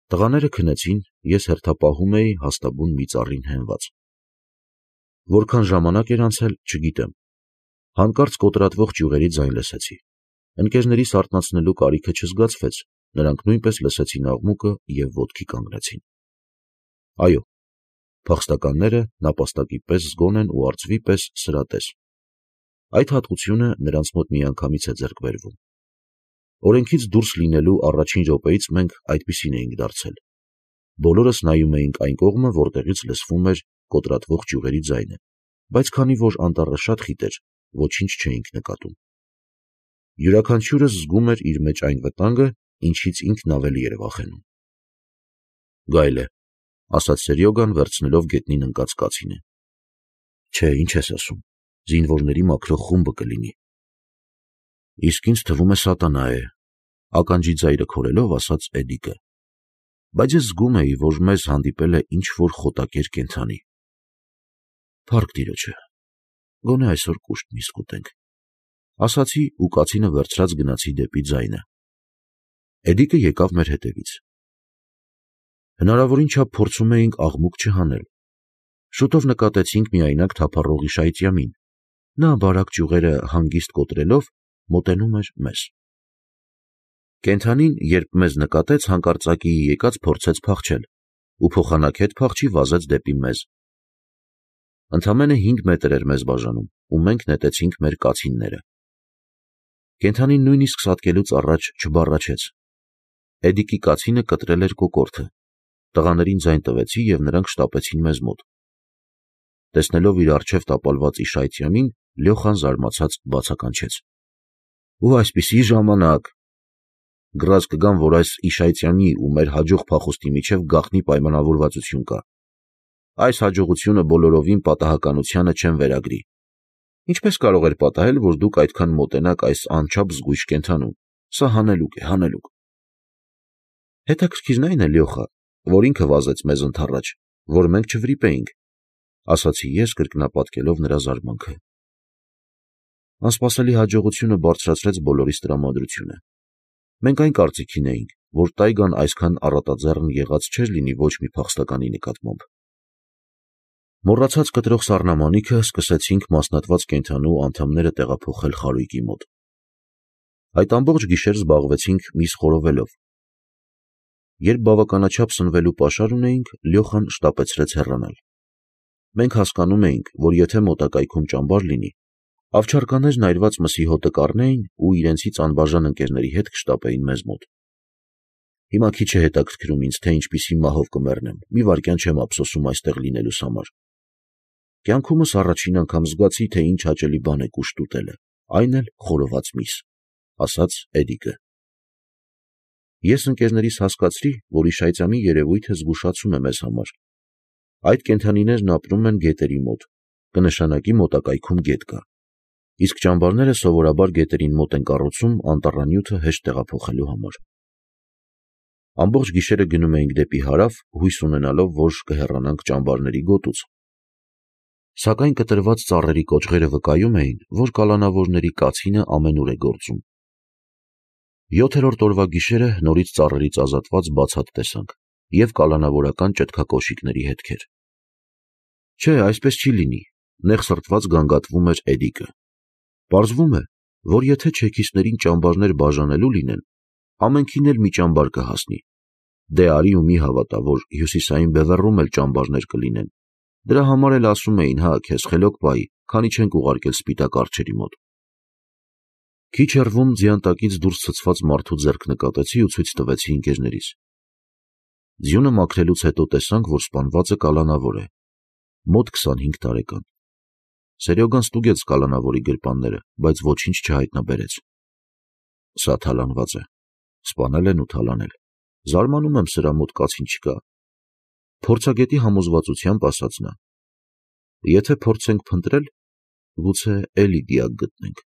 Տղաները քնեցին, ես հերթապահում էի հաստաբուն մի ծառին հենված։ Որքան ժամանակ էր անցել, չգիտեմ։ Հանկարծ կոտրատվող ճյուղերի ձայն լսեցի։ Ընկերներիս արթնացնելու կարիքը չզգացվեց, նրանք նույնպես լսեցին աղմուկը և ոտքի կանգնեցին։ Այո, փախստականները նապաստակի պես զգոն են ու արծվի պես սրատես։ Այդ հատկությունը նրանց մոտ միանգամից է ձեռք բերվում։ Օրենքից դուրս լինելու առաջին րոպեից մենք այդպիսին էինք դարձել։ Բոլորս նայում էինք այն կողմը, որտեղից լսվում էր կոտրատվող ճյուղերի ձայնը, բայց քանի որ անտառը շատ խիտ էր, ոչինչ չէինք նկատում։ Յուրաքանչյուրս զգում էր իր մեջ այն վտանգը, ինչից ինքն ավելի էր վախենում։ Գայլ է, ասաց Սերյոգան, վերցնելով գետնին ընկած կացինը։ Չէ, ինչ ես ասում, զինվորների մաքրող խումբը կլինի։ Իսկ ինձ թվում է սատանա է, ականջի ձայրը քորելով ասաց Էդիկը։ Բայց ես զգում էի, որ մեզ հանդիպել է ինչ-որ խոտակեր կենդանի։ Փառք Տիրոջը, գոնե այսօր կուշտ միս կուտենք, ասացի ու կացինը վերցրած գնացի դեպի ձայնը։ Էդիկը եկավ մեր հետևից։ Հնարավորին չափ փորձում էինք աղմուկ չհանել։ Շուտով նկատեցինք միայնակ թափառող իշայծյամին։ Նա բարակ ճյուղերը հանգիստ կոտրելով մոտենում էր մեզ։ Կենդանին, երբ մեզ նկատեց, հանկարծակիի եկած փորձեց փախչել ու փոխանակետ փախչի վազեց դեպի մեզ։ Ընդամենը 5 մետր էր մեզ բաժանում ու մենք նետեցինք մեր կացինները։ Կենդանին նույնիսկ սատկելուց առաջ չբառաչեց։ Էդիկի կացինը կտրել էր կոկորդը։ Տղաներին ձայն տվեցի և նրանք շտապեցին մեզ մոտ։ Տեսնելով իր առջև տապալված իշայծյամին, Լյոխան զարմացած բացականչեց. Ու այսպիսի ժամանակ… Գրած կգամ, որ այս իշայծյամի ու մեր հաջող փախուստի միջև գաղտնի պայմանավորվածություն կա։ Այս հաջողությունը բոլորովին պատահականությանը չեմ վերագրի։ Ինչպես կարող էր պատահել, որ դուք այդքան մոտենաք այս անչափ զգույշ կենդանուն։ Սա հանելուկ է, հանելուկ։ Հետաքրքիրն այն է, Լյոխա, որ ինքը վազեց մեզ ընդառաջ, որ մենք չվրիպեինք, ասացի ես, կրկնապատկելով նրա զարմանքը։ Անսպասելի հաջողությունը բարձրացրեց բոլորիս տրամադրությունը։ Մենք այն կարծիքին էինք, որ տայգան այսքան առատաձեռն եղած չէր լինի ոչ մի փախստականի նկատմամբ։ Մոռացած կտրող սառնամանիքը սկսեցինք մասնատված կենդանու անդամները տեղափոխել խարույկի մոտ։ Այդ ամբողջ գիշեր զբաղվեցինք միս խորովելով։ Երբ բավականաչափ սնվելու պաշար ունեինք, Լյոխան շտապեցրեց հեռանալ։ Մենք հասկանում էինք, որ եթե մոտակայքում ճամբար լինի, ավչարկաներն այրված մսի հոտը կառնեին ու իրենցից անբաժան ընկերների հետ կշտապեին մեզ մոտ։ Հիմա քիչ է հետաքրքրում ինձ, թե ինչպիսի մահով կմեռնեմ, մի վայրկյան չեմ ափսոսում այստեղ լինելուս համար։ Կյանքումս առաջին անգամ զգացի, թե ինչ հաճելի բան է կուշտ ուտելը, այն էլ խորոված միս, ասաց Էդիկը։ Ես ընկերներիս հասկացրի, որ իշայծյամի երևույթը զգուշացում է մեզ համար։ Այդ կենդանիներն ապրում են գետերի մոտ, կնշանակի մոտակայքում գետ կա։ Իսկ ճամբարները սովորաբար գետերին մոտ են կառուցում անտառանյութը հեշտ տեղափոխելու համար։ Ամբողջ գիշերը գնում էինք դեպի հարավ, հույս ունենալով, որ կհեռանանք ճամբարների գոտուց։ Սակայն կտրված ծառերի կոճղերը վկայում էին, որ կալանավորների կացինը ամենուր է գործում։ 7-րդ օրվա գիշերը նորից ծառերից ազատված բացատ տեսանք և կալանավորական ճտկակոշիկների հետքեր։ Չէ, այսպես չի լինի, նեղսրտված գանգատվում էր Էդիկը։ Պարզվում է, որ եթե չեքիստներին ճամբարներ բաժանելու լինեն, ամենքին էլ մի ճամբար կհասնի։ Դե արի ու մի հավատա, որ հյուսիսային բևեռում էլ ճամբարներ կլինեն։ Դրա համար էլ ասում էին, հա, քեզ խելոք պահի, քանի չենք ուղարկել սպիտակ արջերի մոտ։ Քիչ հեռվում ձյան տակից դուրս ցցված մարդու ձեռք նկատեցի ու ցույց տվեցի ընկերներիս։ Ձյունը մաքրելուց հետո տեսանք, որ սպանվածը կալանավոր է, մոտ 25 տարեկան։ Սերյոգան ստուգեց կալանավորի գրպանները, բայց ոչինչ չհայտնաբերեց։ Սա թալանված է, սպանել են ու թալանել։ Զարմանում եմ սրա մոտ կացին չկա։ Փորձագետի համոզվածությամբ ասաց նա։ Եթե փորձենք փնտրել, գուցե էլի դիակ գտնենք։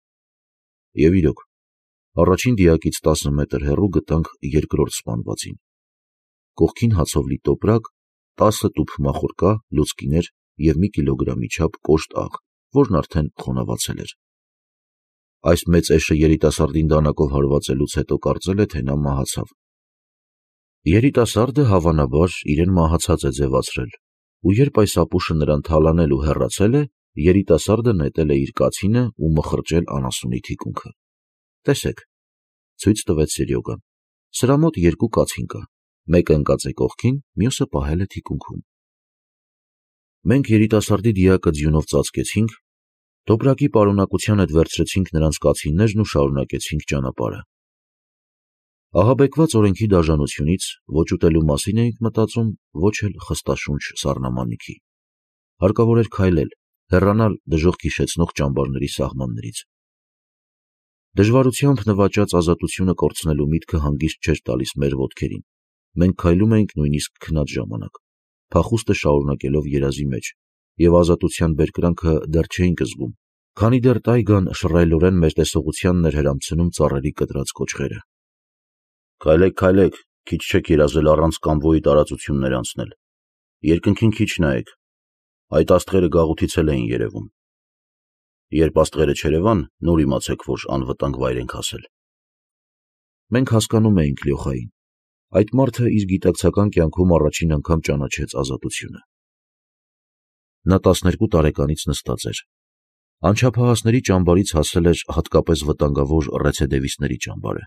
Եվ իրոք, առաջին դիակից 10 մետր հեռու գտանք երկրորդ սպանվածին։ Կողքին հացով լի տոպրակ, 10 տուփ մախորկա, լուցկիներ և մի կիլոգրամի չափ կոշտ աղ, որն արդեն խոնավացել էր։ Այս մեծ էշը երիտասարդին դանակով հարվածելուց հետո կարծել է, թե նա մահացավ։ Երիտասարդը հավանաբար իրեն մահացած է ձևացրել, ու երբ այս ապուշը նրան թալանել ու հեռացել է, երիտասարդը նետել է իր կացինը ու մխրճել անասունի թիկունքը։ Տեսեք, ցույց տվեց Սերյոգան, սրա մոտ երկու կացին կա, մեկը ընկած է կողքին, մյուսը պահել է թիկունքում։ Մենք երիտասարդի դիակը ձյունով ծածկեցինք, տոպրակի պարունակության հետ վերցրեցինք նրանց կացիններն ու շարունակեցինք ճանապարհը։ Ահաբեկված օրենքի դաժանությունից ոչ ուտելու մասին էինք մտածում, ոչ էլ խստաշունչ սառնամանիքի։ Հարկավոր էր քայլել, հեռանալ դժոխք հիշեցնող ճամբարների սահմաններից։ Դժվարությամբ նվաճած ազատությունը կորցնելու միտքը հանգիստ չէր տալիս մեր ոտքերին։ Մենք քայլում էինք նույնիսկ քնած ժամանակ, փախուստը շարունակելով երազի մեջ, և ազատության բերկրանքը դեռ չէինք զգում, քանի դեռ տայգան շռայլորեն մեր տեսողությանն էր հրամցնում ծառերի կտրած կոճղերը։ Քայլեք, քայլեք, քիչ չեք երազել առանց կամվոյի տարածություններ անցնել։ Երկնքին քիչ նայեք, այդ աստղերը գաղութից էլ էին երևում։ Երբ աստղերը չերևան, նոր իմացեք, որ անվտանգ վայր ենք հասել։ Մենք հասկանում էինք Լյոխային։ Այդ մարդը իր գիտակցական կյանքում առաջին անգամ ճանաչեց ազատությունը։ Նա 12 տարեկանից նստած էր։ Անչափահասների ճամբարից հասել էր հատկապես վտանգավոր ռեցեդևիստների ճամբարը։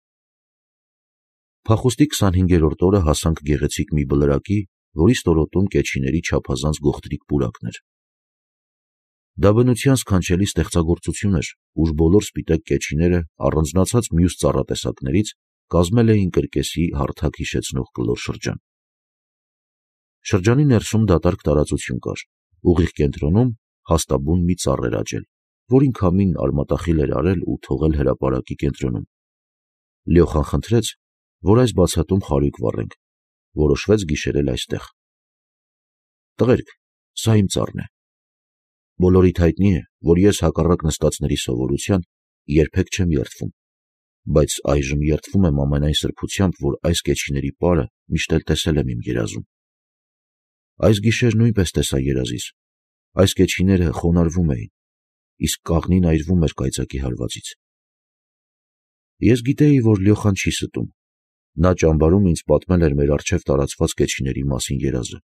Փախուստի 25-րդ օրը հասանք գեղեցիկ մի բլրակի, որի ստորոտում կեչիների չափազանց գողտրիկ պուրակն էր։ Դա բնության սքանչելի ստեղծագործություն էր, ուր բոլոր սպիտակ կեչիները, առանձնացած մյուս ծառատեսակներից, կազմել էին կրկեսի հարթակ հիշեցնող կլոր շրջան։ Շրջանի ներսում դատարկ տարածություն կար, ուղիղ կենտրոնում հաստաբուն մի ծառ էր աճել, որին քամին արմատախիլ էր արել ու թողել հրապարակի կենտրոնում։ Լյոխան խնդրեց, որ այս բացատում խարույկ վառենք, որոշվեց գիշերել այստեղ։ Տղերք, սա իմ ծառն է։ Բոլորիդ հայտնի է, որ ես հակառակ նստածների սովորության երբեք չեմ երդվում, բայց այժմ երդվում եմ ամենայն սրբությամբ, որ այս կեչիների պարը միշտ էլ տեսել եմ իմ երազում։ Այս գիշեր նույնպես տեսա երազիս։ Այս կեչիները խոնարհվում էին, իսկ կաղնին այրվում էր կայծակի հարվածից։ Ես գիտեի, որ Լյոխան չի ստում։ Նա ճամբարում ինձ պատմել էր մեր առջև տարածված կեչիների մասին երազը։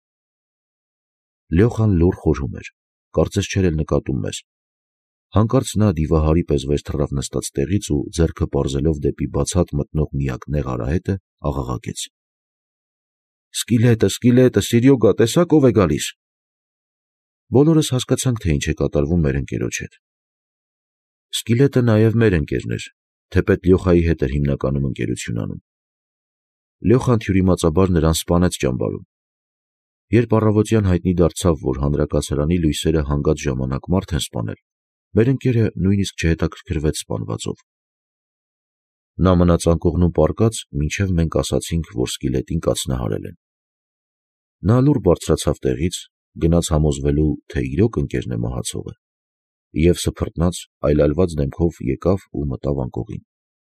Լյոխան լուռ խորհում էր, կարծես չէր էլ նկատում մեզ։ Հանկարծ նա դիվահարի պես վեր թռավ նստած տեղից ու ձեռքը պարզելով դեպի բացատ մտնող միակ նեղ արահետը, աղաղակեց. «Սկիլետը, սկիլետը, Սիրյոգա, տեսա՞ք ով է գալիս»։ Բոլորս հասկացանք, թե ինչ է կատարվում մեր ընկերոջ հետ։ Սկիլետը նաև մեր ընկերն էր, թեպետ Լյոխայի հետ էր հիմնականում ընկերություն անում։ Լյոխան թյուրիմացաբար նրան սպանեց ճամբարում։ Երբ առավոտյան հայտնի դարձավ, որ հանրակացարանի լույսերը հանգած ժամանակ մարդ են սպանել, մեր ընկերը նույնիսկ չհետաքրքրվեց սպանվածով։ Նա մնաց անկողնում պառկած, մինչև մենք ասացինք, որ Սկիլետին կացնահարել են։ Նա լուռ բարձրացավ տեղից, գնաց համոզվելու, թե իրոք ընկերն է մահացողը, և սփռտնաց, այլայլված դեմքով եկավ ու մտավ անկողին։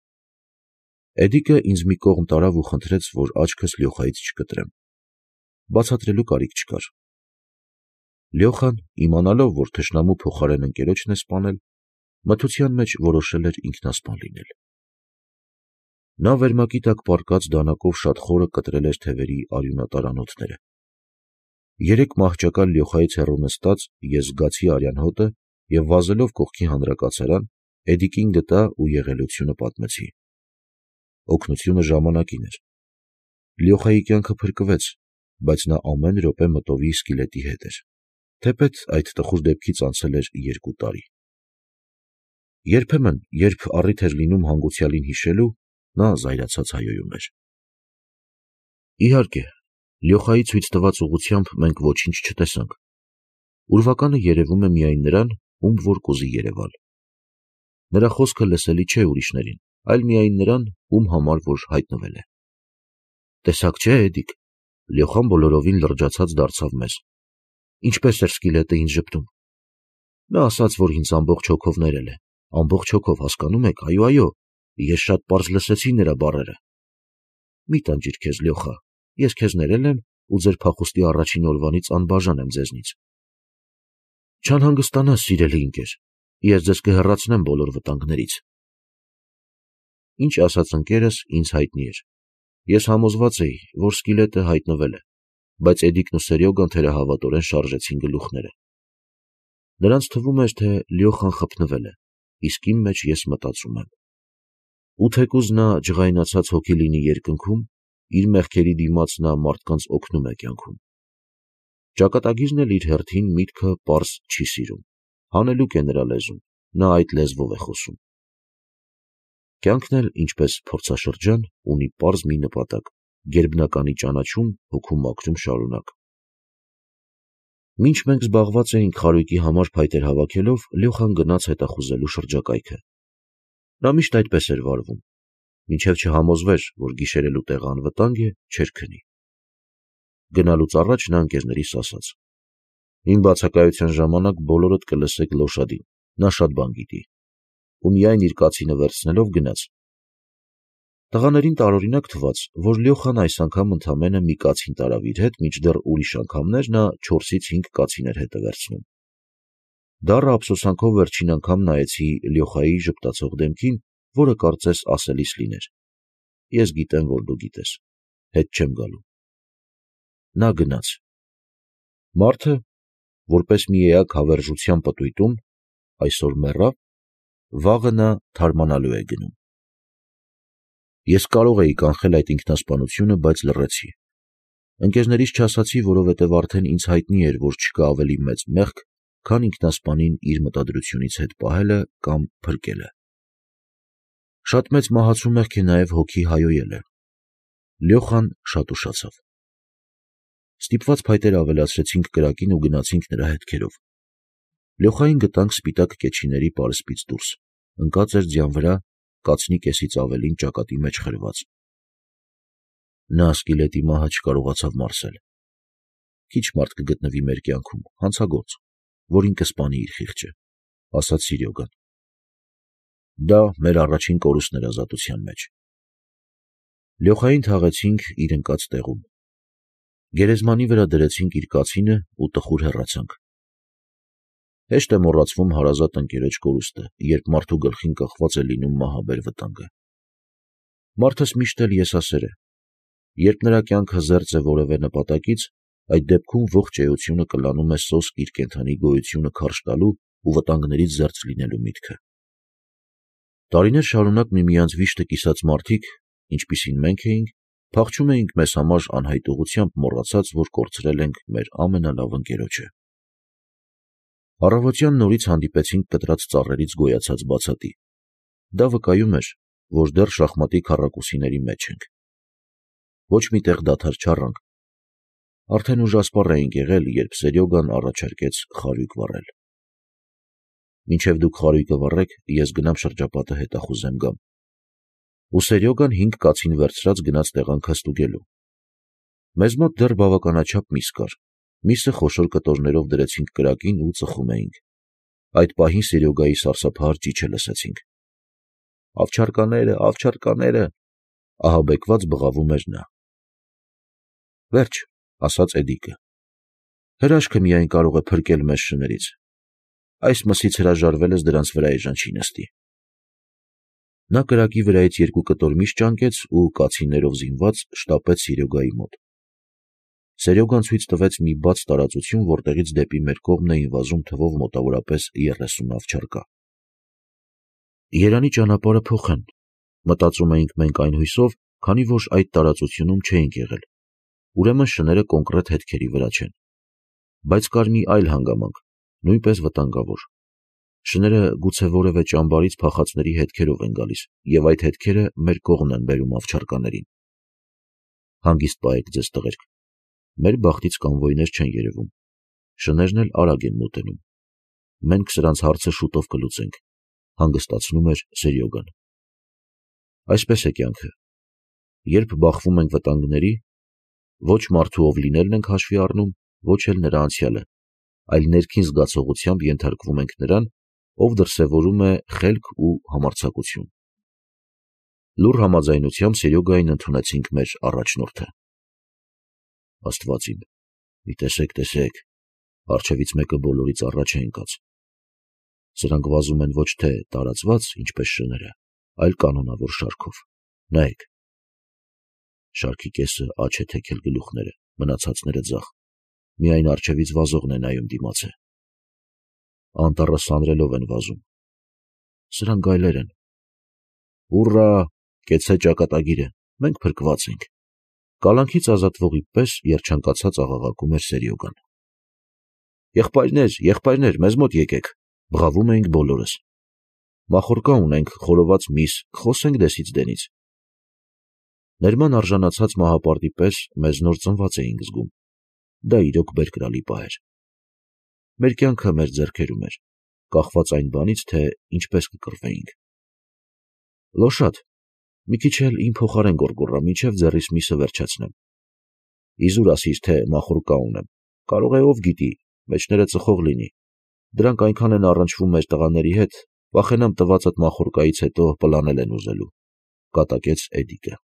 Էդիկը ինձ մի կողմ տարավ ու խնդրեց, որ աչքս Լյոխայից չկտրեմ։ Բացատրելու կարիք չկար։ Լյոխան, իմանալով, որ թշնամու փոխարեն ընկերոջն է սպանել, մթության մեջ որոշել էր ինքնասպան լինել։ Նա վերմակի տակ պառկած դանակով շատ խորը կտրել էր թևերի արյունատար անոթները։ 3 մահճակալ Լյոխայից հեռու նստած ես զգացի արյան հոտը և վազելով կողքի հանրակացարան, Էդիկին գտա ու եղելությունը պատմեցի։ Օգնությունը ժամանակին էր։ Լյոխայի կյանքը փրկվեց, բայց նա ամեն րոպե մտովի Սկիլետի հետ էր, թեպետ այդ տխուր դեպքից անցել էր 2 տարի։ Երբեմն, երբ առիթ էր լինում հանգուցյալին հիշելու, նա զայրացած հայհոյում էր։ Իհարկե, Լյոխայի ցույց տված ուղղությամբ մենք ոչինչ չտեսանք։ Ուրվականը երևում է միայն նրան, ում որ կուզի երևալ։ Նրա խոսքը լսելի չէ ուրիշներին, այլ միայն նրան, ում համար որ հայտնվել է։ Տեսակ չէ, Էդիկ։ Լյոխան բոլորովին լրջացած դարձավ մեզ։ Ինչպես էր Սկիլետը ինձ ժպտում։ Նա ասաց, որ ինձ ամբողջ հոգով ներել է։ Ամբողջ հոգով, հասկանում եք, այո, այո, ես շատ պարզ լսեցի նրա բառերը։ Մի տանջիր քեզ, Լյոխա, ես քեզ ներել եմ ու ձեր փախուստի առաջին օրվանից անբաժան եմ ձեզնից։ Չանհանգստանաս, սիրելի ընկեր, ես ձեզ կհեռացնեմ բոլոր վտանգներից։ Ինչ ասաց ընկերս, ինձ հայտնի էր։ Ես համոզված էի, որ սկիլետը հայտնվել է, բայց Էդիկն ու Սերյոգան թերահավատորեն շարժեցին գլուխները։ Նրանց թվում էր, թե Լյոխան խփնվել է, իսկ իմ մեջ ես մտածում եմ. ու թեկուզ նա ջղայնացած հոգի լինի երկնքում, իր մեղքերի դիմաց նա մարդկանց օգնում է կյանքում։ Ճակատագիրն էլ իր հերթին միտքը պարզ չի սիրում, հանելուկ է նրա լեզուն, նա այդ լեզվով է խոսում։ Կյանքն էլ, ինչպես փորձաշրջան, ունի պարզ մի նպատակ՝ գերբնականի ճանաչում, հոգու մաքրում շարունակ։ Մինչ մենք զբաղված էինք խարույկի համար փայտեր հավաքելով, Լյոխան գնաց հետախուզելու շրջակայքը։ Նա միշտ այդպես էր վարվում, մինչև չհամոզվեր, որ գիշերելու տեղը անվտանգ է, չէր քնի։ Գնալուց առաջ նա ընկերներիս ասաց. «Իմ բացակայության ժամանակ բոլորդ կլսեք Լոշադին, նա շատ բան գիտի», ու միայն իր կացինը վերցնելով գնաց։ Տղաներին տարօրինակ թվաց, որ Լյոխան այս անգամ ընդամենը մի կացին տարավ իր հետ, մինչդեռ ուրիշ անգամներ նա 4-5 կացին էր հետ է վերցնում։ Դառը ափսոսանքով վերջին անգամ նայեցի Լյոխայի ժպտացող դեմքին, որը կարծես ասելիս լիներ. «Ես գիտեմ, որ դու գիտես, հետ չեմ գալու»։ Նա գնաց։ Մարդը, որպես մի էակ հավերժության պտույտում, այսօր մեռավ, վաղը նա թարմանալու է գնում։ Ես կարող էի կանխել այդ ինքնասպանությունը, բայց լռեցի։ Ընկերներիս չասացի, որովհետև արդեն ինձ հայտնի էր, որ չկա ավելի մեծ մեղք, քան ինքնասպանին իր մտադրությունից հետ պահելը կամ փրկելը։ Շատ մեծ մահացու մեղք է նաև հոգի հայոյելը։ Լյոխան շատ ուշացավ։ Ստիպված փայտեր ավելացրեցինք կրակին ու գնացինք նրա հետքերով։ Լյոխային գտանք սպիտակ կեչիների պարսպից դուրս, ընկած էր ձյան վրա, կացնի կեսից ավելին ճակատի մեջ խրված։ Նա սկիլետի մահը չկարողացավ մարսել։ Քիչ մարդ կգտնվի մեր կյանքում, հանցագործ, որին կսպանի իր խիղճը, ասաց Սիրյոգան։ Դա մեր առաջին կորուստն էր ազատության մեջ։ Լյոխային թաղեցինք իր ընկած տեղում։ Գերեզմանի վրա դրեցինք իր կացինը ու տխուր հեռացանք։ Հեշտ է մոռացվում հարազատ ընկերոջ կորուստը, երբ մարդու գլխին կախված է լինում մահաբեր վտանգը։ Մարդս միշտ էլ եսասեր է։ Երբ նրա կյանքը զերծ է որևէ նպատակից, այդ դեպքում ողջ էությունը կլանում է սոսկ իր կենդանի գոյությունը քարշ տալու ու վտանգներից զերծ լինելու միտքը։ Տարիներ շարունակ միմյանց վիշտը կիսած մարդիկ, ինչպիսին մենք էինք, փախչում էինք մեզ համար անհայտ ուղղությամբ, մոռացած, որ կորցրել ենք մեր ամենալավ ընկերոջը։ Առավոտյան նորից հանդիպեցինք կտրած ծառերից գոյացած բացատի։ Դա վկայում էր, որ դեռ շախմատի քառակուսիների մեջ ենք։ Ոչ մի տեղ դադար չառանք։ Արդեն ուժասպառ էինք եղել, երբ Սերյոգան առաջարկեց խարույկ վառել։ Մինչև դուք խարույկը վառեք, ես գնամ շրջապատը հետախուզեմ գամ։ Ու Սերյոգան 5 կացին վերցրած գնաց տեղանքը ստուգելու։ Մեզ մոտ դեռ բավականաչափ միս կար։ Միսը խոշոր կտորներով դրեցինք կրակին ու ծխում էինք։ Այդ պահին Սերյոգայի սարսափահար ճիչը լսեցինք։ Ավչարկաները, ավչարկաները, ահաբեկված բղավում էր նա։ Վերջ, ասաց Էդիկը։ Հրաշքը միայն կարող է փրկել մեզ շներից։ Այս մսից հրաժարվելս դրանց վրա էժան չի նստի։ Նա կրակի վրայից 2 կտոր միս ճանկեց ու կացիններով զինված շտապեց Սերյոգայի մոտ։ Սերյոգան ցույց տվեց մի բաց տարածություն, որտեղից դեպի մեր կողմն էին վազում թվով մոտավորապես 30 ավչարկա։ Երանի ճանապարհը փոխեն, մտածում էինք մենք այն հույսով, քանի որ այդ տարածությունում չէինք եղել։ Ուրեմն շները կոնկրետ հետքերի վրա չեն։ Բայց կար մի այլ հանգամանք, նույնպես վտանգավոր։ Շները գուցե որևէ ճամբարից փախածների հետքերով են գալիս, եւ այդ հետքերը մեր կողմն են բերում ավչարկաներին։ Հանգիստ պահեք ձեզ տղերք։ Մեր բախտից կանվոյներ չեն երևում։ Շներն էլ արագ են մոտենում։ Մենք սրանց հարցը շուտով կլուծենք, հանգստացնում էր Սերյոգան։ Այսպես է կյանքը։ Երբ բախվում ենք վտանգների, ոչ մարդու ով լինելն ենք հաշվի առնում, ոչ էլ նրա անցյալը, այլ ներքին զգացողությամբ ենթարկվում ենք նրան, ով դրսևորում է խելք ու համարձակություն։ Լուռ համաձայնությամբ Սերյոգային ընդունեցինք մեր առաջնորդը։ Աստված իմ, մի տեսեք, առջևից մեկը բոլորից առաջ է ընկած։ Սրանք վազում են ոչ թե տարածված, ինչպես շները, այլ կանոնավոր շարքով։ Նայեք։ Շարքի կեսը աջ է թեքել գլուխները, մնացածները ձախ, միայն առջևից վազողն է նայում դիմաց է։ Անտառը սանրելով են վազում։ Սրանք գայլեր են։ Ուռա, կեցցե ճակատագիրը, մենք փրկված ենք։ Կալանքից ազատվողի պես երջանկացած աղաղակում էր Սերյոգան։ Եղբայրներ, մեզ մոտ եկեք, բղավում էինք բոլորս։ Մախորկա ունենք, խորոված միս, խոսենք դեսից դենից։ Ներման արժանացած մահապարտի պես մեզ նոր ծնված էինք զգում։ Դա իրոք բերկրալի պահ էր։ Մեր կյանքը մեր ձեռքերում էր, կախված այն բանից, թե ինչպես կկռվեինք։ Լոշատ, մի քիչ էլ իմ փոխարեն գոռգոռա, մինչև ձեռիս միսը վերջացնեմ։ Իզուր ասիր, թե մախորկա ունեմ, կարող է ով գիտի, մեջները ծխող լինի։ Դրանք այնքան են առնչվում մեր տղաների հետ, վախենամ տվածդ մախորկայից հետո պլանել են ուզելու, կատակեց Էդիկը։